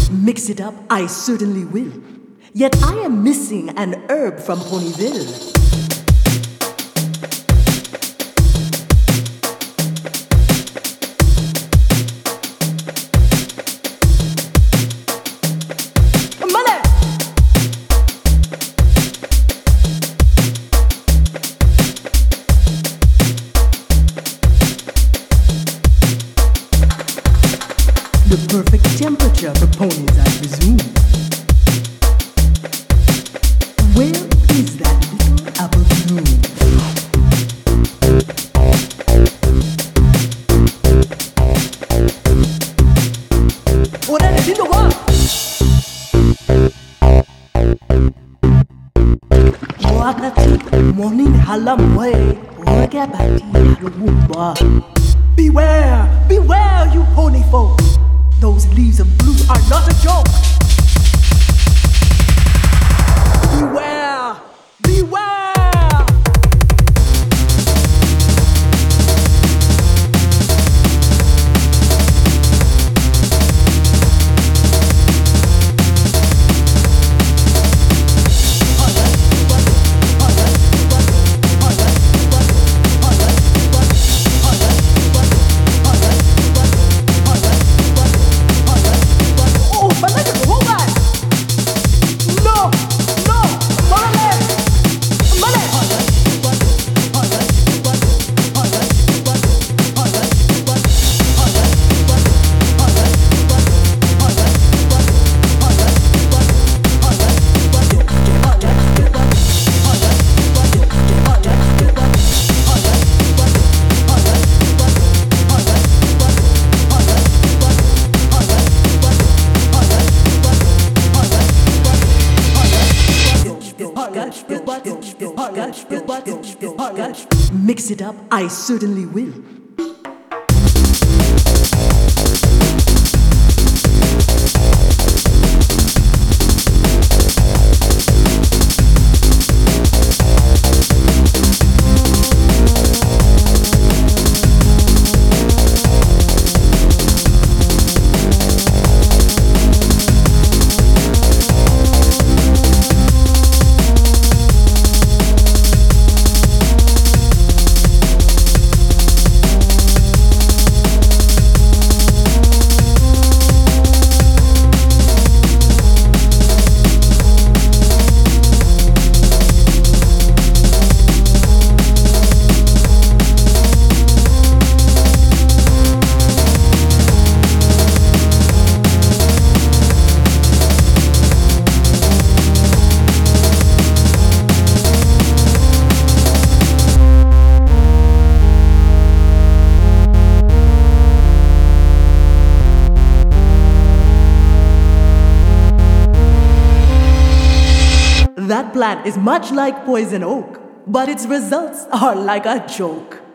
Mix it up, I certainly will. Yet I am missing an herb from Ponyville. The perfect temperature for ponies, I presume. Where is that little apple bloom? Oh, that is in the world. Wakati morning halam way, wakabati haluwa. Beware, beware, you pony folk. Those leaves of blue are not a joke. Beware! Beware! Mix it up, I certainly will. That plant is much like poison oak, but its results are like a joke.